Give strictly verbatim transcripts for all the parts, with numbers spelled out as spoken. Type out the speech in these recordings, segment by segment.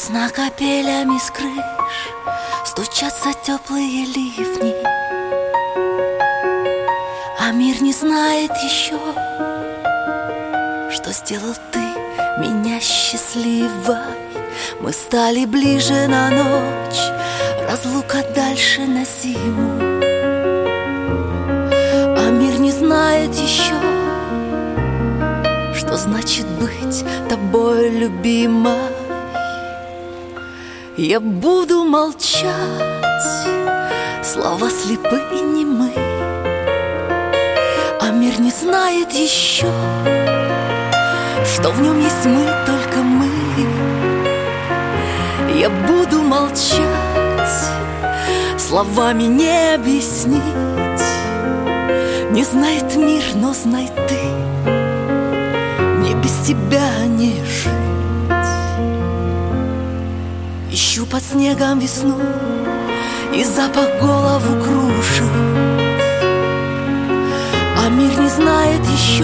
Весна капелями с крыш, стучатся теплые ливни, а мир не знает еще, что сделал ты меня счастливой. Мы стали ближе на ночь, разлука дальше на зиму, а мир не знает еще, что значит быть тобой любимой. Я буду молчать, слова слепы и немы, а мир не знает еще, что в нем есть мы, только мы. Я буду молчать, словами не объяснить. Не знает мир, но знай ты, мне без тебя не жить. Ищу под снегом весну, и запах голову кружит, а мир не знает еще,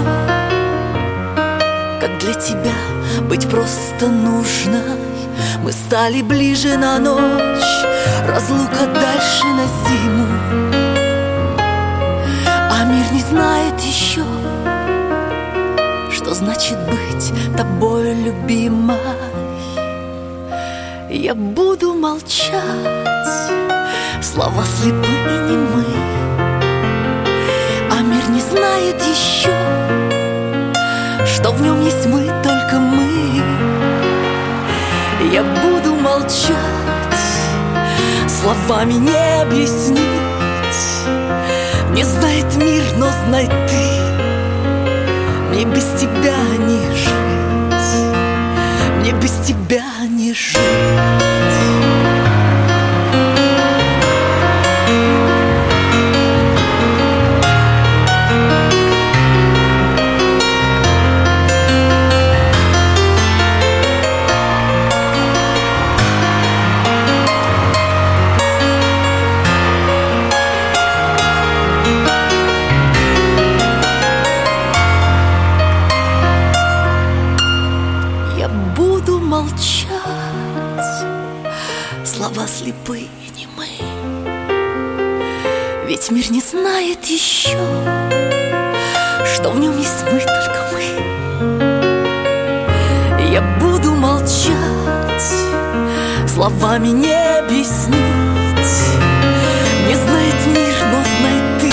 как для тебя быть просто нужной. Мы стали ближе на ночь, разлука дальше на зиму, а мир не знает еще, что значит быть тобой любимой. Я буду молчать, слова слепы и немы, а мир не знает еще, что в нем есть мы, только мы. Я буду молчать, словами не объяснить. Не знает мир, но знай ты, мне без тебя не жить, мне без тебя не жить. Буду молчать, слова слепы и немы, ведь мир не знает еще, что в нем есть мы, только мы. Я буду молчать, словами не объяснить. Не знает мир, но знай ты,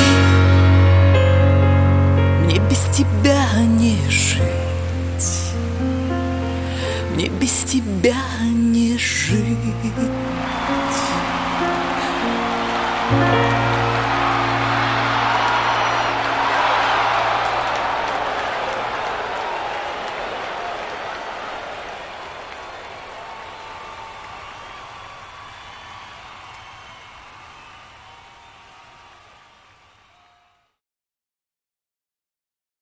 мне без тебя не жить, мне без тебя не жить.